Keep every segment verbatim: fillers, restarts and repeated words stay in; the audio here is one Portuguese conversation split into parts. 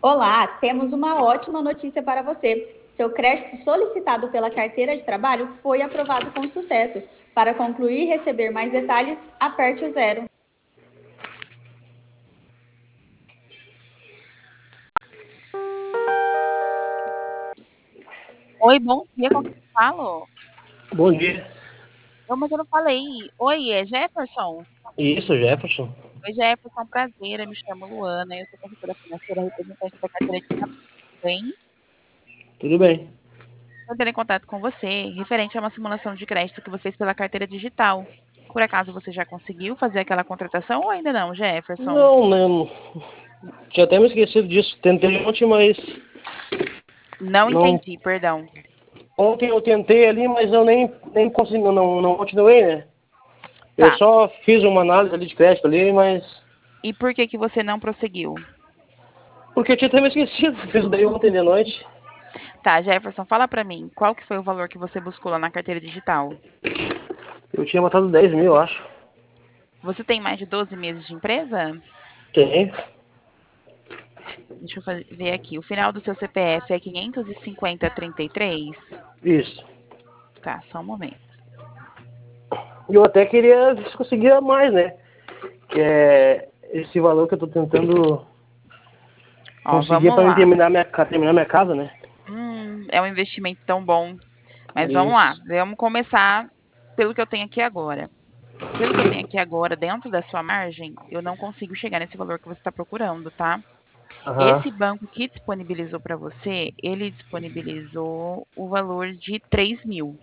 Olá, temos uma ótima notícia para você. Seu crédito solicitado pela carteira de trabalho foi aprovado com sucesso. Para concluir e receber mais detalhes, aperte o zero. Oi, bom dia, com quem eu falo? Bom dia. Não, mas eu não falei. Oi, é Jefferson? Isso, Jefferson. Oi, Jefferson, prazer, eu me chamo Luana, eu sou consultora financeira, representante da carteira de trabalho, tudo bem? Tudo bem? Estou entrando em contato com você, referente a uma simulação de crédito que você fez pela carteira digital. Por acaso você já conseguiu fazer aquela contratação ou ainda não, Jefferson? Não, não. Tinha até me esquecido disso. Tentei ontem, mas Não não. entendi, perdão. Ontem eu tentei ali, mas eu nem, nem consegui, não, não continuei, né? Eu Tá. só fiz uma análise ali de crédito ali, mas. E por que que você não prosseguiu? Porque eu tinha até me esquecido. Fiz daí ontem de noite. Tá, Jefferson, fala pra mim, qual que foi o valor que você buscou lá na carteira digital? Eu tinha matado dez mil, eu acho. Você tem mais de doze meses de empresa? Tem. Deixa eu fa- ver aqui. O final do seu C P F é quinhentos e cinquenta trinta e três? Isso. Tá, só um momento. E eu até queria ver se conseguia mais, né? Que é esse valor que eu tô tentando Ó, conseguir vamos para lá. terminar minha, ca- terminar minha casa, né? Hum, é um investimento tão bom. Mas vamos lá. Isso. Vamos começar pelo que eu tenho aqui agora. Pelo que eu tenho aqui agora, dentro da sua margem, eu não consigo chegar nesse valor que você está procurando, tá? Aham. Esse banco que disponibilizou para você, ele disponibilizou o valor de três mil.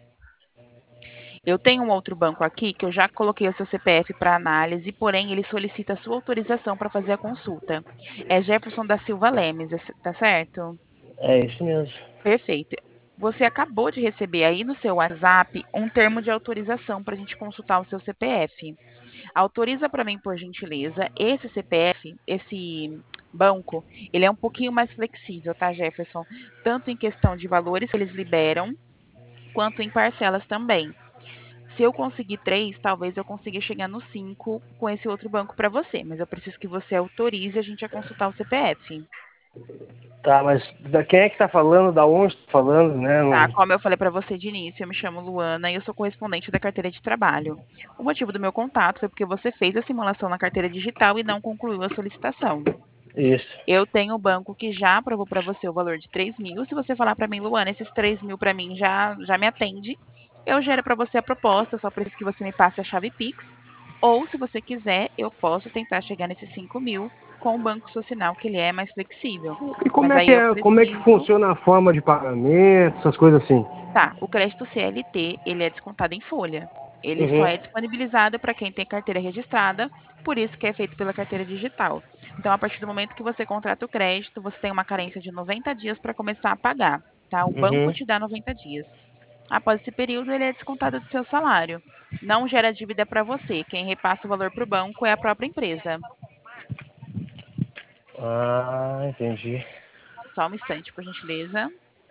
Eu tenho um outro banco aqui que eu já coloquei o seu C P F para análise, porém ele solicita a sua autorização para fazer a consulta. É Jefferson da Silva Lemes, é tá certo? É isso mesmo. Perfeito. Você acabou de receber aí no seu WhatsApp um termo de autorização para a gente consultar o seu C P F. Autoriza para mim, por gentileza, esse C P F, esse banco, ele é um pouquinho mais flexível, tá, Jefferson? Tanto em questão de valores que eles liberam, quanto em parcelas também. Se eu conseguir três, talvez eu consiga chegar no cinco com esse outro banco para você, mas eu preciso que você autorize a gente a consultar o C P F. Tá, mas da quem é que tá falando, da onde tá falando, né? Tá, Não... como eu falei para você de início, eu me chamo Luana e eu sou correspondente da carteira de trabalho. O motivo do meu contato foi porque você fez a simulação na carteira digital e não concluiu a solicitação. Isso. Eu tenho um banco que já aprovou para você o valor de três mil. Se você falar para mim, Luana, esses três mil para mim já, já me atende, eu gero para você a proposta, eu só preciso que você me passe a chave Pix. Ou, se você quiser, eu posso tentar chegar nesses cinco mil com o Banco Social, que ele é mais flexível. E como Mas é aí que eu é, como é que preciso. funciona a forma de pagamento, essas coisas assim? Tá, o crédito C L T, ele é descontado em folha. Ele só Uhum. é disponibilizado para quem tem carteira registrada, por isso que é feito pela carteira digital. Então, a partir do momento que você contrata o crédito, você tem uma carência de noventa dias para começar a pagar, tá? O banco Uhum. te dá noventa dias. Após esse período, ele é descontado do seu salário. Não gera dívida para você. Quem repassa o valor para o banco é a própria empresa. Ah, entendi. Só um instante, por gentileza.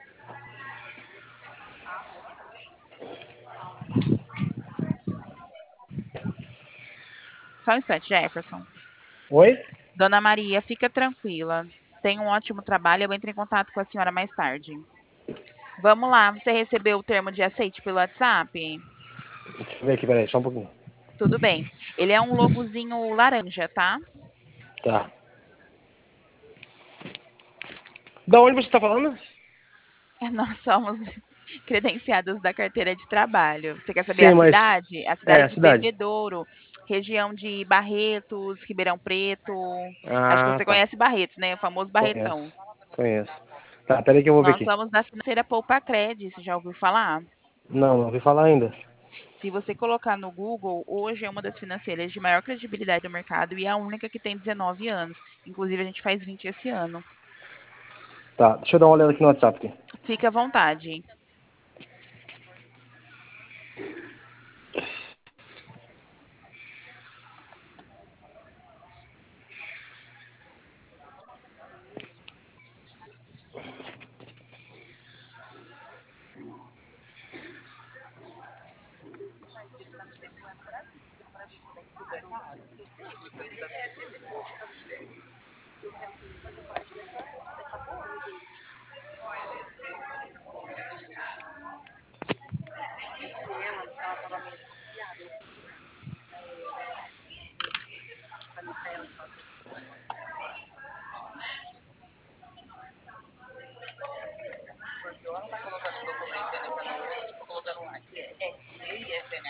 Só um instante, Jefferson. Oi? Dona Maria, fica tranquila. Tenha um ótimo trabalho. Eu entro em contato com a senhora mais tarde. Vamos lá. Você recebeu o termo de aceite pelo WhatsApp? Deixa eu ver aqui, peraí, só um pouquinho. Tudo bem. Ele é um logozinho laranja, tá? Tá. Da onde você tá falando? Nós somos credenciados da carteira de trabalho. Você quer saber Sim, a mas. cidade? A É, cidade a de cidade. Bebedouro, região de Barretos, Ribeirão Preto. Acho que Ah, você tá. conhece Barretos, né? O famoso Barretão. Conheço. Conheço. Tá, peraí que eu vou ver Nós aqui. somos da financeira Poupa Cred, você já ouviu falar? Não, não ouvi falar ainda. Se você colocar no Google, hoje é uma das financeiras de maior credibilidade do mercado e é a única que tem dezenove anos. Inclusive, a gente faz vinte esse ano. Tá, deixa eu dar uma olhada aqui no WhatsApp aqui. Fique à vontade.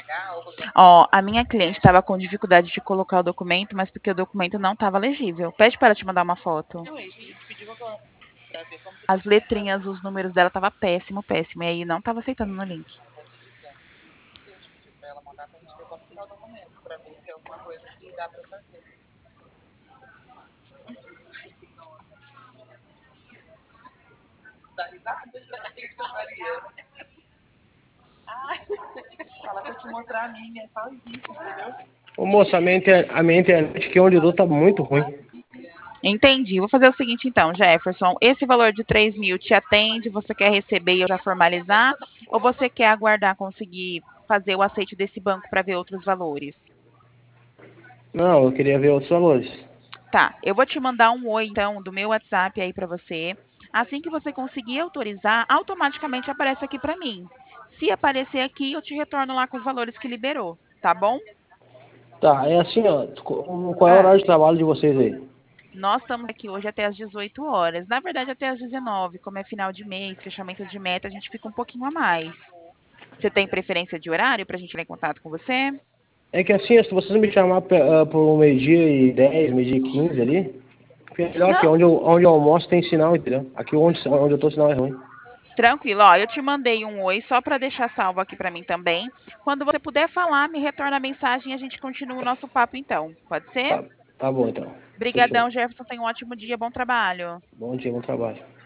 Ó, a minha cliente estava com dificuldade de colocar o documento, mas porque o documento não estava legível. Pede para ela te mandar uma foto. As letrinhas, os números dela tava péssimo, péssimo. E aí não estava aceitando no link. Fala pra te mostrar a minha, só existe, entendeu? Ô, moça, a minha, inter... a minha internet aqui onde eu tô tá muito ruim. Entendi. Vou fazer o seguinte então, Jefferson. Esse valor de três mil te atende? Você quer receber e eu já formalizar? Ou você quer aguardar conseguir fazer o aceite desse banco para ver outros valores? Não, eu queria ver outros valores. Tá, eu vou te mandar um oi, então, do meu WhatsApp aí para você. Assim que você conseguir autorizar, automaticamente aparece aqui para mim. Se aparecer aqui, eu te retorno lá com os valores que liberou, tá bom? Tá, é assim, ó. Qual é o Ah, horário de trabalho de vocês aí? nós estamos aqui hoje até às dezoito horas. Na verdade, até às dezenove, como é final de mês, fechamento de meta, a gente fica um pouquinho a mais. Você tem preferência de horário para a gente entrar em contato com você? É que assim, se vocês me chamar uh, por meio-dia e dez, meio-dia e quinze ali, fica melhor que Não, onde eu, onde eu almoço tem sinal, entendeu? Aqui onde, onde eu tô, sinal é ruim. tranquilo. Ó, eu te mandei um oi só para deixar salvo aqui para mim também. Quando você puder falar, me retorna a mensagem e a gente continua o nosso papo então. Pode ser? Tá, tá bom então. Fechou. Obrigadão, Jefferson. Tenha um ótimo dia, bom trabalho. Bom dia, bom trabalho.